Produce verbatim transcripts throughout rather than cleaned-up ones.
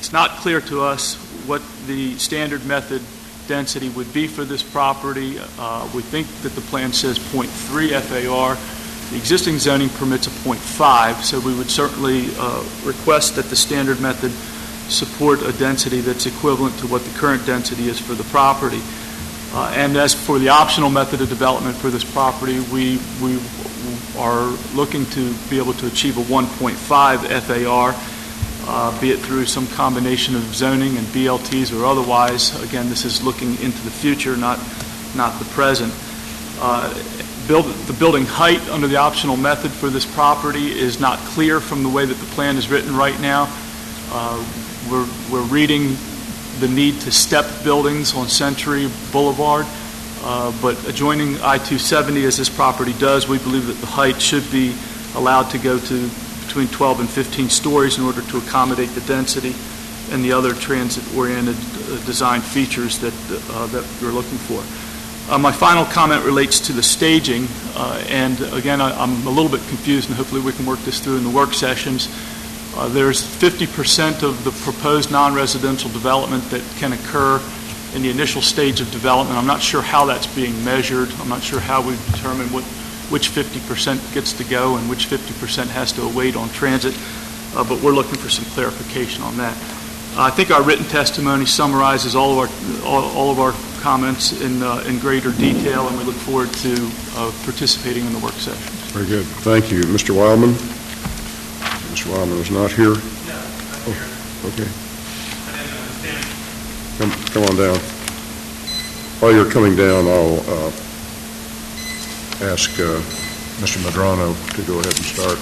it's not clear to us what the standard method density would be for this property. Uh, we think that the plan says zero point three F A R. The existing zoning permits a zero point five, so we would certainly uh, request that the standard method support a density that's equivalent to what the current density is for the property. Uh, and as for the optional method of development for this property, we, we are looking to be able to achieve a one point five F A R, uh, be it through some combination of zoning and B L Ts or otherwise. Again, this is looking into the future, not, not the present. Uh, build, the building height under the optional method for this property is not clear from the way that the plan is written right now. Uh, we're, we're reading the need to step buildings on Century Boulevard, uh, but adjoining I two seventy, as this property does, we believe that the height should be allowed to go to between twelve and fifteen stories in order to accommodate the density and the other transit-oriented uh, design features that, uh, that we're looking for. Uh, my final comment relates to the staging, uh, and again, I, I'm a little bit confused, and hopefully we can work this through in the work sessions. Uh, there's fifty percent of the proposed non-residential development that can occur in the initial stage of development. I'm not sure how that's being measured. I'm not sure how we determine what, which fifty percent gets to go and which fifty percent has to await on transit, uh, but we're looking for some clarification on that. Uh, I think our written testimony summarizes all of our, all, all of our comments in, uh, in greater detail, and we look forward to uh, participating in the work session. Very good. Thank you. Mister Wildman? Mister Wildman is not here? No, not here. Oh, okay. I didn't understand. Come, come on down. While you're coming down, I'll uh, ask uh, Mister Medrano to go ahead and start.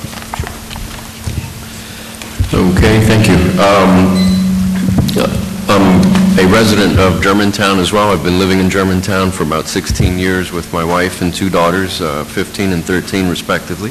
Okay, thank you. Um, I'm a resident of Germantown as well. I've been living in Germantown for about sixteen years with my wife and two daughters, uh, fifteen and thirteen respectively.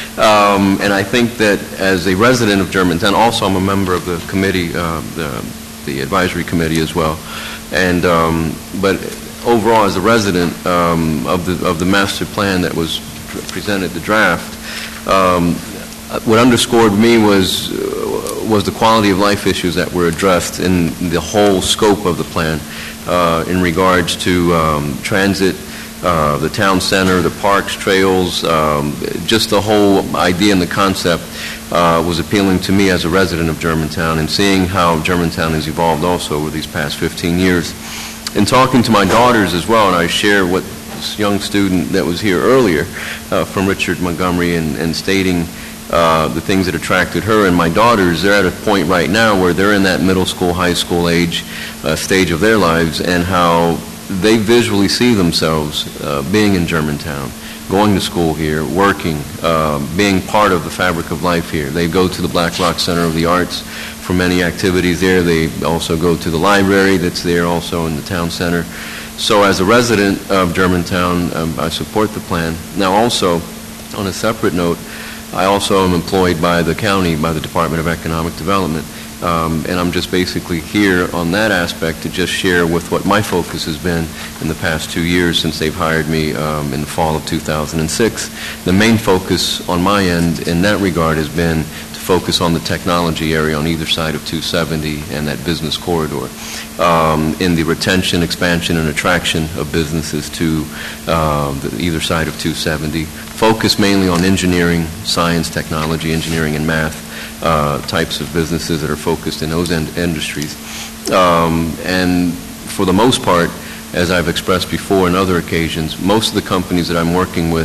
Um, and I think that as a resident of Germantown, also I'm a member of the committee, uh, the, the advisory committee as well. And um, but overall, as a resident um, of the of the master plan that was presented, the draft, um, what underscored me was uh, was the quality of life issues that were addressed in the whole scope of the plan, uh, in regards to um, transit, uh, the town center, the parks, trails, um, just the whole idea and the concept uh, was appealing to me as a resident of Germantown, and seeing how Germantown has evolved also over these past fifteen years. In talking to my daughters as well, and I share what this young student that was here earlier uh, from Richard Montgomery, and, and stating Uh, the things that attracted her and my daughters. They're at a point right now where they're in that middle school, high school age uh, stage of their lives, and how they visually see themselves uh, being in Germantown, going to school here, working, uh, being part of the fabric of life here. They go to the Black Rock Center of the Arts for many activities there. They also go to the library that's there also in the town center. So as a resident of Germantown, um, I support the plan. Now also, on a separate note, I also am employed by the county, by the Department of Economic Development, um, and I'm just basically here on that aspect to just share with what my focus has been in the past two years since they've hired me um, in the fall of two thousand six. The main focus on my end in that regard has been to focus on the technology area on either side of two seventy and that business corridor, um, in the retention, expansion, and attraction of businesses to uh, the, either side of two seventy. Focus mainly on engineering, science, technology, engineering, and math uh, types of businesses that are focused in those in industries. Um, and for the most part, as I've expressed before on other occasions, most of the companies that I'm working with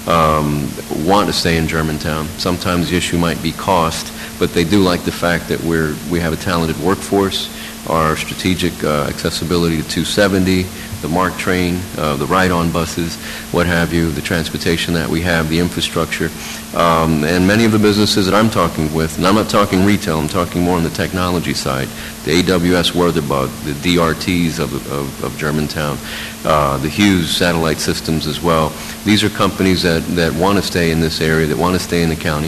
um, want to stay in Germantown. Sometimes the issue might be cost, but they do like the fact that we're, we have a talented workforce, our strategic uh, accessibility to two seventy, the MARC train, uh, the ride-on buses, what have you, the transportation that we have, the infrastructure, um, and many of the businesses that I'm talking with, and I'm not talking retail, I'm talking more on the technology side, the A W S WeatherBug, the D R Ts of, of, of Germantown, uh, the Hughes satellite systems as well. These are companies that, that want to stay in this area, that want to stay in the county.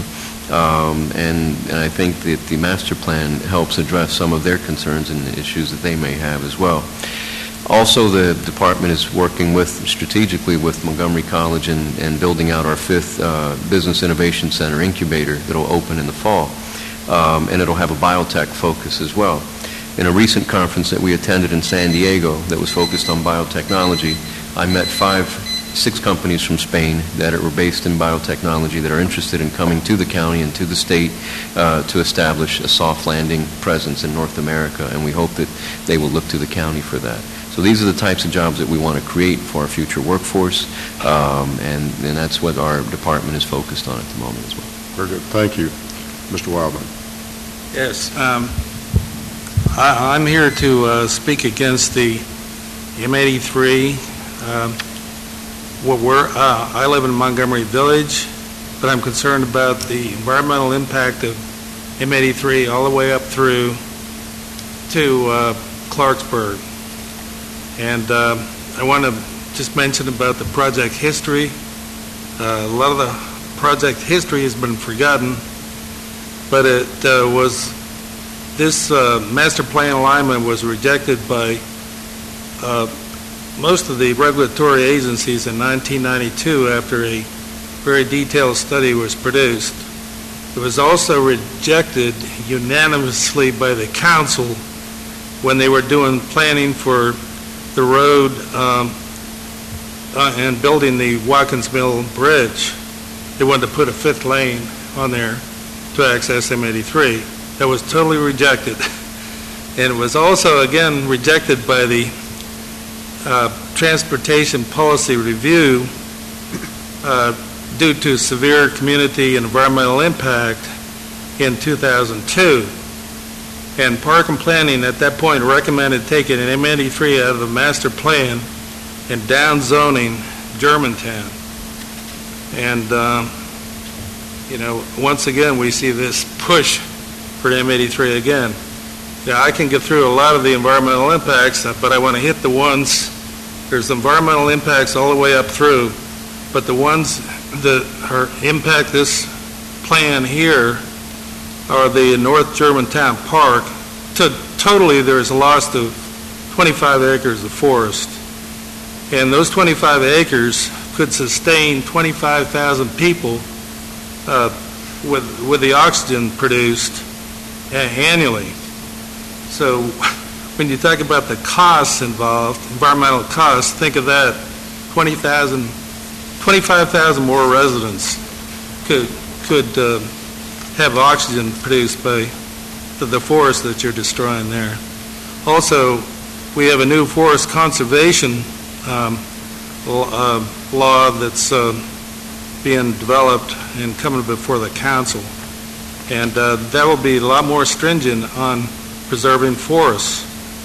Um, and, and I think that the master plan helps address some of their concerns and the issues that they may have as well. Also, the department is working with strategically with Montgomery College and, and building out our fifth uh, Business Innovation Center incubator that will open in the fall, um, and it'll have a biotech focus as well. in a recent conference that we attended in San Diego that was focused on biotechnology, I met five, six companies from Spain that are based in biotechnology that are interested in coming to the county and to the state uh, to establish a soft landing presence in North America, and we hope that they will look to the county for that. So these are the types of jobs that we want to create for our future workforce, um, and, and that's what our department is focused on at the moment as well. Very good. Thank you. Mister Wildman. Yes, um, I, I'm here to uh, speak against the M eighty-three. Um, what we're, uh, I live in Montgomery Village, but I'm concerned about the environmental impact of M eighty-three all the way up through to uh, Clarksburg. And uh, I want to just mention about the project history. Uh, a lot of the project history has been forgotten, but it uh, was, this uh, master plan alignment was rejected by uh, most of the regulatory agencies in nineteen ninety-two after a very detailed study was produced. It was also rejected unanimously by the council when they were doing planning for the road um, uh, and building the Watkins Mill Bridge. They wanted to put a fifth lane on there to access M eighty-three. That was totally rejected. And it was also, again, rejected by the uh, Transportation Policy Review uh, due to severe community and environmental impact in two thousand two. And Park and Planning at that point recommended taking an M eighty-three out of the master plan and down zoning Germantown. And, um, you know, once again, we see this push for M eighty-three again. Yeah, I can get through a lot of the environmental impacts, but I want to hit the ones, there's environmental impacts all the way up through, but the ones that are impact this plan here are the North Germantown Park. To, totally, there's a loss of twenty-five acres of forest. And those twenty-five acres could sustain twenty-five thousand people uh, with, with the oxygen produced uh, annually. So when you talk about the costs involved, environmental costs, think of that, twenty thousand, twenty-five thousand more residents could, could uh, have oxygen produced by the, the forest that you're destroying there. Also, we have a new forest conservation um, uh, law that's uh, being developed and coming before the council. And uh, that will be a lot more stringent on preserving forests.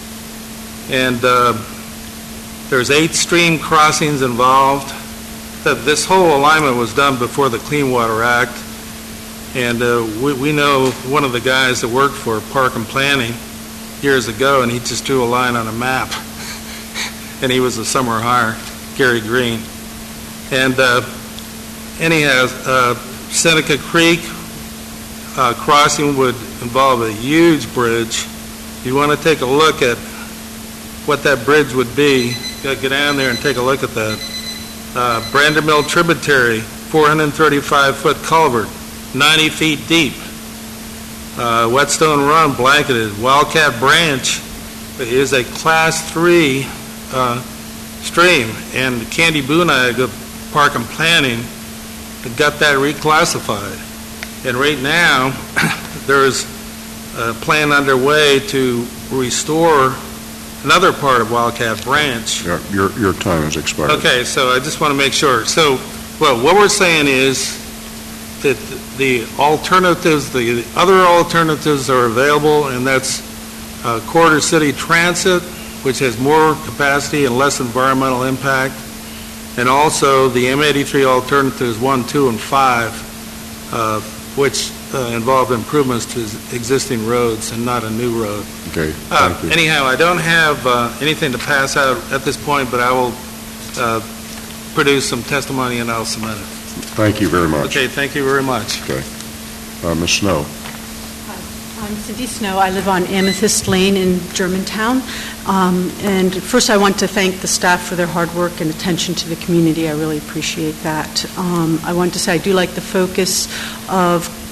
And uh, there's eight stream crossings involved. That this whole alignment was done before the Clean Water Act. And uh, we, we know one of the guys that worked for Park and Planning years ago, and he just drew a line on a map. And he was a summer hire, Gary Green. And uh, anyhow, uh, Seneca Creek uh, crossing would involve a huge bridge. You want to take a look at what that bridge would be. You got to get down there and take a look at that. Uh, Brander Mill Tributary, four hundred thirty-five foot culvert, ninety feet deep. Uh, Whetstone Run, blanketed. Wildcat Branch is a class three uh, stream, and Candy Bunag of Park and Planning got that reclassified. And right now, there's a plan underway to restore another part of Wildcat Branch. Your, your, your time has expired. Okay, so I just want to make sure. So, well, what we're saying is that the alternatives, the other alternatives are available, and that's uh, Corridor City Transit, which has more capacity and less environmental impact, and also the M eighty-three alternatives one, two, and five, uh, which uh, involve improvements to existing roads and not a new road. Okay, Uh, thank you. anyhow, I don't have uh, anything to pass out at this point, but I will uh, produce some testimony and I'll submit it. Thank you very much. Okay, thank you very much. Okay. Uh, Miz Snow. I'm Cindy Snow. I live on Amethyst Lane in Germantown. Um, and first I want to thank the staff for their hard work and attention to the community. I really appreciate that. Um, I want to say I do like the focus of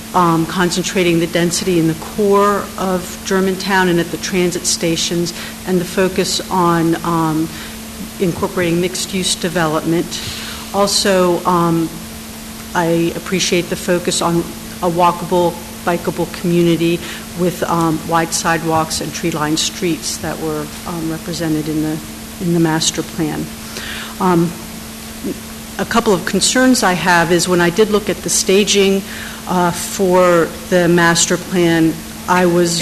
um, concentrating the density in the core of Germantown and at the transit stations, and the focus on um, incorporating mixed-use development. Also, um, I appreciate the focus on a walkable, bikeable community with um, wide sidewalks and tree-lined streets that were um, represented in the in the master plan. Um, a couple of concerns I have is when I did look at the staging uh, for the master plan, I was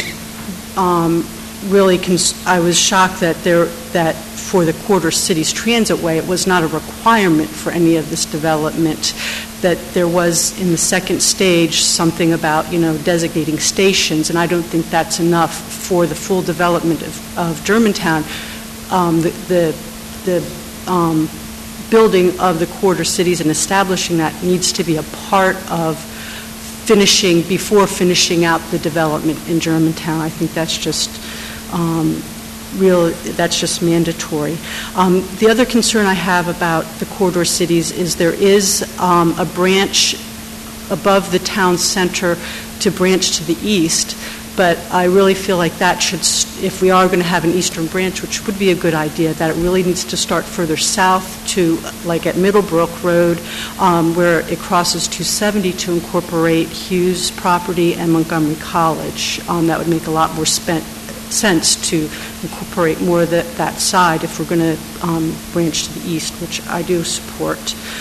um, really cons- I was shocked that there that for the Quarter Cities Transitway it was not a requirement for any of this development. That there was in the second stage something about you know designating stations, and I don't think that's enough for the full development of, of Germantown. Um, the the, the um, building of the quarter cities and establishing that needs to be a part of finishing, before finishing out the development in Germantown. I think that's just um, real, that's just mandatory. Um, the other concern I have about the corridor cities is there is um, a branch above the town center to branch to the east, but I really feel like that should, if we are going to have an eastern branch, which would be a good idea, that it really needs to start further south to, like at Middlebrook Road, um, where it crosses two seventy to incorporate Hughes property and Montgomery College. Um, that would make a lot more spent, sense to incorporate more of the, that side if we're going to um, branch to the east, which I do support.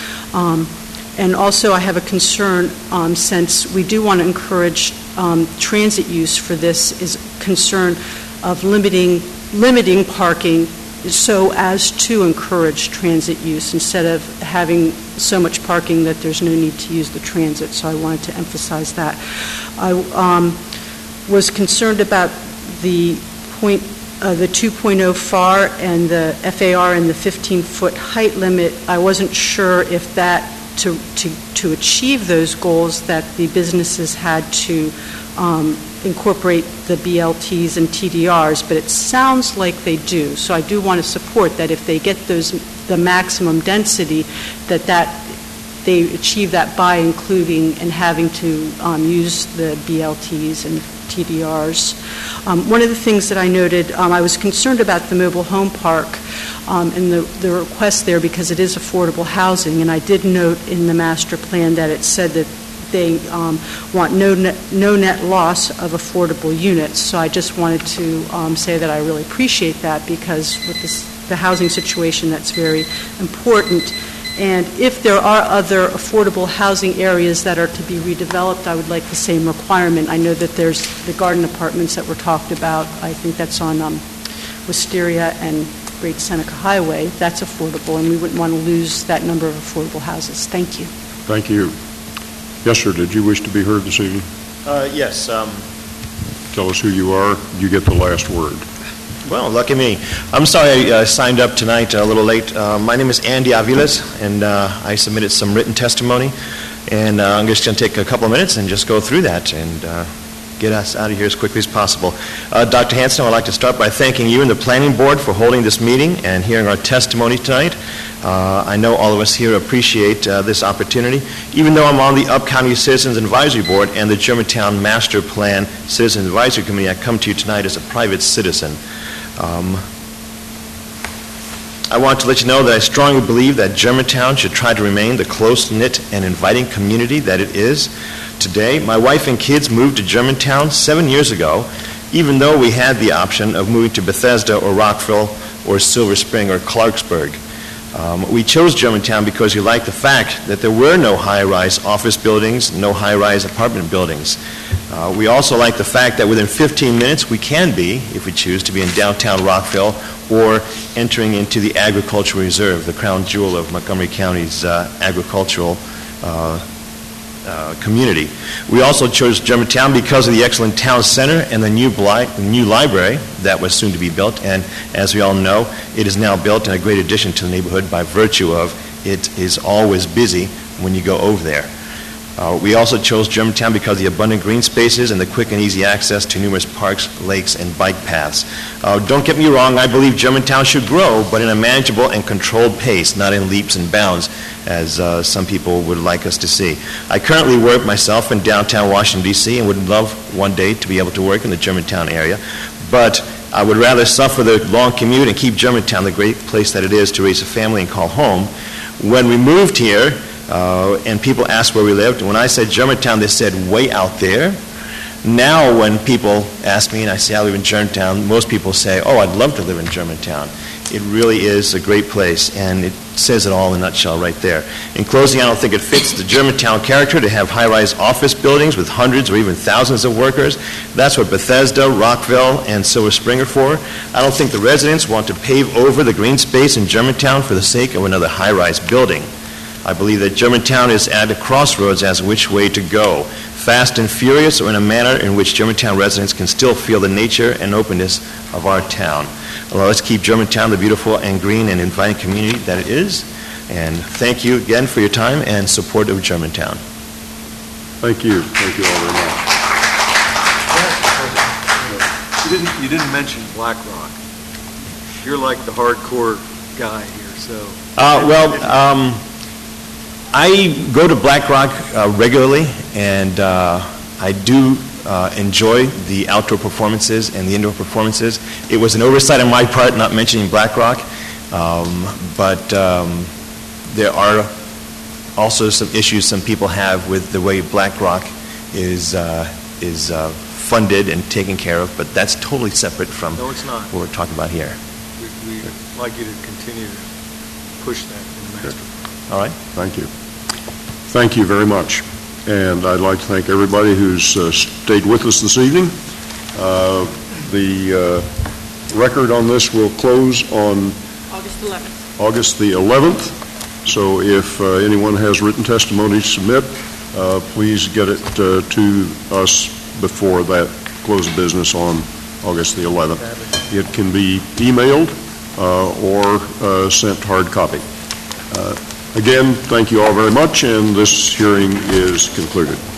Um, And also I have a concern, um, since we do want to encourage um, transit use for this, is concern of limiting limiting parking so as to encourage transit use instead of having so much parking that there's no need to use the transit. So I wanted to emphasize that. I um, was concerned about the point, uh, the two point oh F A R and the F A R and the fifteen-foot height limit. I wasn't sure if that To, to, to achieve those goals that the businesses had to um, incorporate the B L Ts and T D Rs, but it sounds like they do. So I do want to support that if they get those the maximum density, that that they achieve that by including and having to um, use the B L Ts and T D Rs. Um, one of the things that I noted, um, I was concerned about the mobile home park um, and the, the request there because it is affordable housing, and I did note in the master plan that it said that they um, want no net, no net loss of affordable units. So I just wanted to um, say that I really appreciate that, because with this, the housing situation, that's very important. And if there are other affordable housing areas that are to be redeveloped, I would like the same requirement. I know that there's the garden apartments that were talked about. I think that's on um, Wisteria and Great Seneca Highway. That's affordable, and we wouldn't want to lose that number of affordable houses. Thank you. Thank you. Yes, sir. Did you wish to be heard this evening? Uh, yes. Um, Tell us who you are. You get the last word. Well, lucky me. I'm sorry I uh, signed up tonight a little late. Uh, my name is Andy Aviles, and uh, I submitted some written testimony, and uh, I'm just going to take a couple of minutes and just go through that and uh, get us out of here as quickly as possible. Uh, Doctor Hanson, I would like to start by thanking you and the Planning Board for holding this meeting and hearing our testimony tonight. Uh, I know all of us here appreciate uh, this opportunity. Even though I'm on the Up County Citizens Advisory Board and the Germantown Master Plan Citizens Advisory Committee, I come to you tonight as a private citizen. Um, I want to let you know that I strongly believe that Germantown should try to remain the close-knit and inviting community that it is today. My wife and kids moved to Germantown seven years ago, even though we had the option of moving to Bethesda or Rockville or Silver Spring or Clarksburg. Um, we chose Germantown because we liked the fact that there were no high-rise office buildings, no high-rise apartment buildings. Uh, we also like the fact that within fifteen minutes we can be, if we choose, to be in downtown Rockville or entering into the agricultural reserve, the crown jewel of Montgomery County's uh, agricultural uh, uh, community. We also chose Germantown because of the excellent town center and the new, bli- new library that was soon to be built, and as we all know, it is now built and a great addition to the neighborhood by virtue of it is always busy when you go over there. Uh, we also chose Germantown because of the abundant green spaces and the quick and easy access to numerous parks, lakes, and bike paths. Uh, don't get me wrong, I believe Germantown should grow, but in a manageable and controlled pace, not in leaps and bounds, as uh, some people would like us to see. I currently work myself in downtown Washington, D C, and would love one day to be able to work in the Germantown area, but I would rather suffer the long commute and keep Germantown the great place that it is to raise a family and call home. When we moved here, uh, and people asked where we lived, when I said Germantown, they said way out there. Now when people ask me and I say I live in Germantown, most people say, oh, I'd love to live in Germantown. It really is a great place, and it says it all in a nutshell right there. In closing, I don't think it fits the Germantown character to have high-rise office buildings with hundreds or even thousands of workers. That's what Bethesda, Rockville, and Silver Spring are for. I don't think the residents want to pave over the green space in Germantown for the sake of another high-rise building. I believe that Germantown is at a crossroads as to which way to go, fast and furious, or in a manner in which Germantown residents can still feel the nature and openness of our town. Well, let's keep Germantown the beautiful and green and inviting community that it is. And thank you again for your time and support of Germantown. Thank you. Thank you all very much. You didn't, you didn't mention Black Rock. You're like the hardcore guy here, so. Uh, well, um, I go to Black Rock uh, regularly, and uh, I do uh, enjoy the outdoor performances and the indoor performances. It was an oversight on my part not mentioning Black Rock, um, but um, there are also some issues some people have with the way Black Rock is uh, is uh, funded and taken care of, but that's totally separate from No, it's not. what we're talking about here. We- We'd like you to continue to push that in the master plan. All right? Thank you. Thank you very much. And I'd like to thank everybody who's uh, stayed with us this evening. Uh, The uh, record on this will close on August eleventh. August the eleventh. So if uh, anyone has written testimony to submit, uh, please get it uh, to us before that close of business on August the eleventh. It can be emailed uh, or uh, sent hard copy. Uh, Again, thank you all very much, and this hearing is concluded.